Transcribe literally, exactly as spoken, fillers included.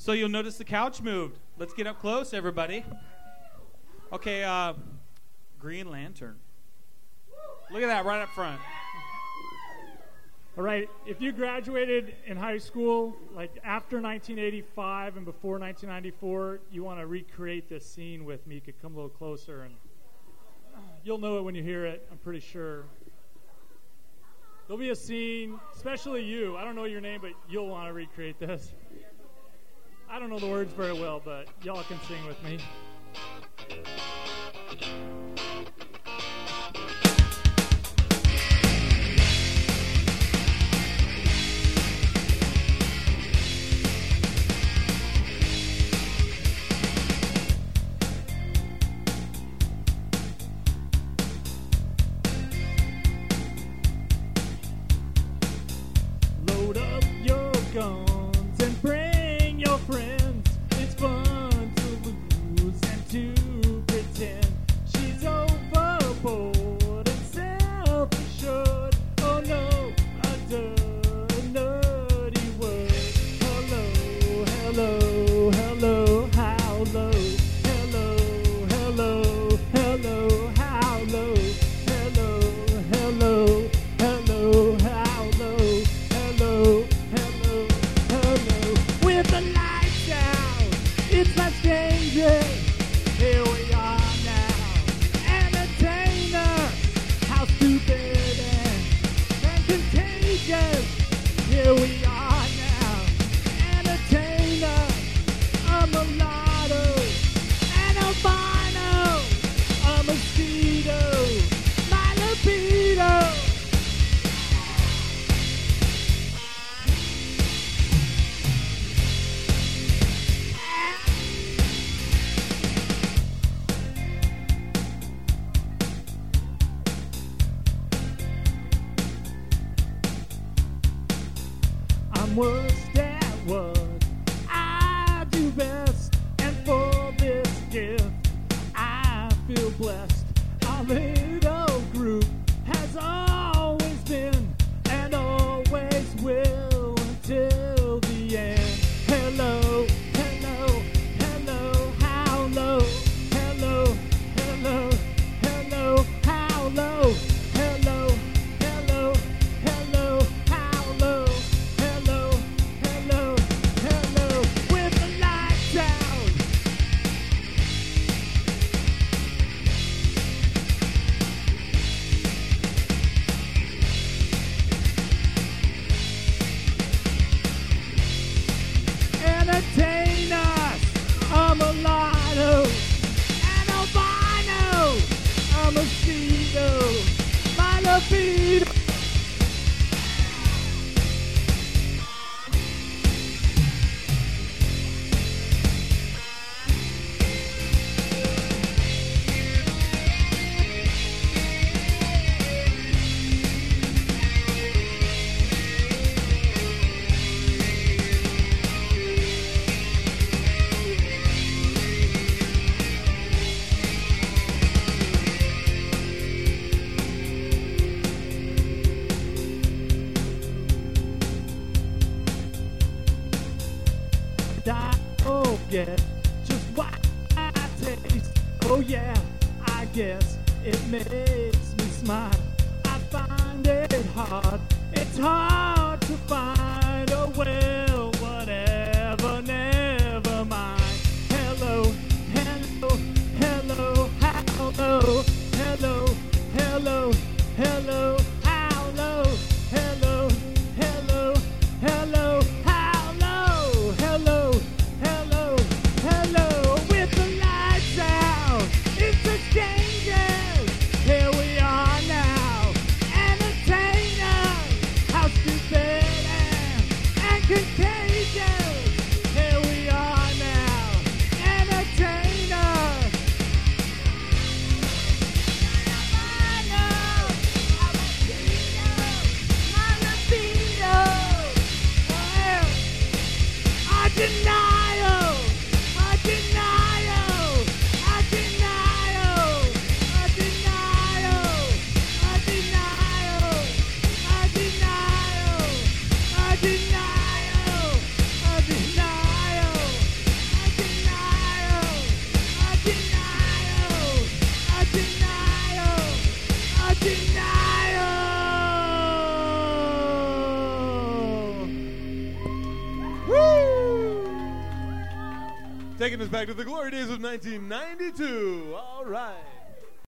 So you'll notice the couch moved. Let's get up close, everybody. Okay, uh, Green Lantern. Look at that right up front. All right, if you graduated in high school, like after nineteen eighty-five and before nineteen ninety-four, you want to recreate this scene with me. You could come a little closer, and you'll know it when you hear it, I'm pretty sure. There'll be a scene, especially you. I don't know your name, but you'll want to recreate this. I don't know the words very well, but y'all can sing with me. Load up your guns and bring your friends. It's fun to lose and to pretend. She's overboard and self-assured. Oh no, I done a nutty word. Hello, hello, hello, how low? Hello, hello, hello, how low? Hello, hello, hello, how low? Hello, hello, hello. With the lights down, it's not dangerous. Here we are now, entertainer. How stupid and, and contagious. Here we are now, entertainer. A mulatto, an albino, a mosquito, my libido. I'm worst at what I do best, and for this gift I feel blessed. Our little group has always been and always will until the end. Hello, hello, hello, how low? Hello, hello, hello, how low? Hello, hello, hello, how low? Hello, hello, hello, with the lights down. Entertain us, a mulatto, an albino, a mosquito, my libido. I forget just what I taste. Oh yeah, I guess it makes me smile. I find it hard, it's hard to find. Oh well, whatever, never mind. Hello, hello, hello, hello, hello, hello, hello, how low? Hello, hello, hello, how low? Hello, hello, hello, with the lights out, it's a changes. Here we are now, entertainers. How stupid and, and contagious. Here we are now, entertainers. I know, I denial, a denial. Taking us back to the glory days of nineteen ninety-two. All right.